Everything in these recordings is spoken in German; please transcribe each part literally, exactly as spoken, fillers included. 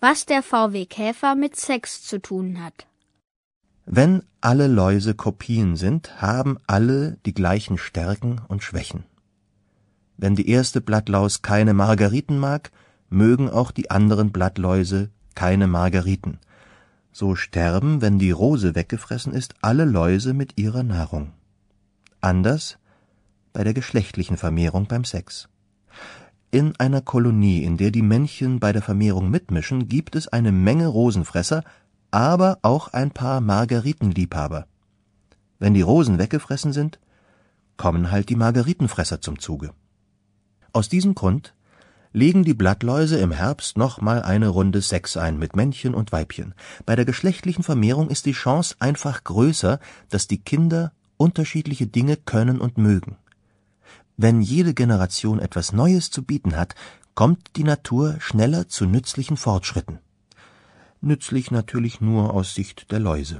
was der V W Käfer mit Sex zu tun hat. Wenn alle Läuse Kopien sind, haben alle die gleichen Stärken und Schwächen. Wenn die erste Blattlaus keine Margeriten mag, mögen auch die anderen Blattläuse keine Margeriten. So sterben, wenn die Rose weggefressen ist, alle Läuse mit ihrer Nahrung. Anders bei der geschlechtlichen Vermehrung beim Sex. In einer Kolonie, in der die Männchen bei der Vermehrung mitmischen, gibt es eine Menge Rosenfresser, aber auch ein paar Margeritenliebhaber. Wenn die Rosen weggefressen sind, kommen halt die Margeritenfresser zum Zuge. Aus diesem Grund legen die Blattläuse im Herbst noch mal eine Runde Sex ein mit Männchen und Weibchen. Bei der geschlechtlichen Vermehrung ist die Chance einfach größer, dass die Kinder unterschiedliche Dinge können und mögen. Wenn jede Generation etwas Neues zu bieten hat, kommt die Natur schneller zu nützlichen Fortschritten. Nützlich natürlich nur aus Sicht der Läuse.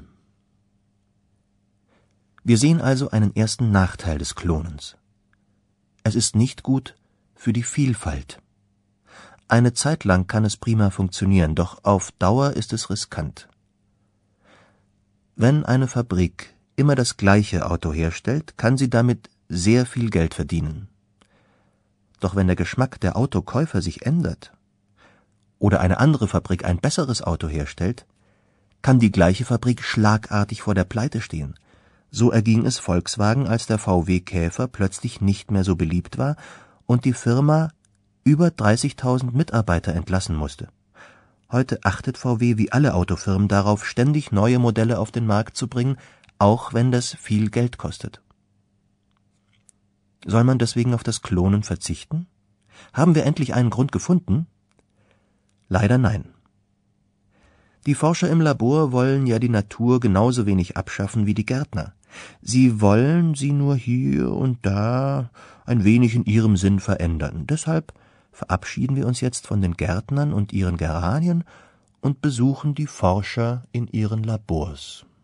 Wir sehen also einen ersten Nachteil des Klonens. Es ist nicht gut für die Vielfalt. Eine Zeit lang kann es prima funktionieren, doch auf Dauer ist es riskant. Wenn eine Fabrik immer das gleiche Auto herstellt, kann sie damit sehr viel Geld verdienen. Doch wenn der Geschmack der Autokäufer sich ändert oder eine andere Fabrik ein besseres Auto herstellt, kann die gleiche Fabrik schlagartig vor der Pleite stehen. So erging es Volkswagen, als der V W Käfer plötzlich nicht mehr so beliebt war und die Firma über dreißigtausend Mitarbeiter entlassen musste. Heute achtet V W wie alle Autofirmen darauf, ständig neue Modelle auf den Markt zu bringen, auch wenn das viel Geld kostet. Soll man deswegen auf das Klonen verzichten? Haben wir endlich einen Grund gefunden? Leider nein. Die Forscher im Labor wollen ja die Natur genauso wenig abschaffen wie die Gärtner. Sie wollen sie nur hier und da ein wenig in ihrem Sinn verändern. Deshalb verabschieden wir uns jetzt von den Gärtnern und ihren Geranien und besuchen die Forscher in ihren Labors.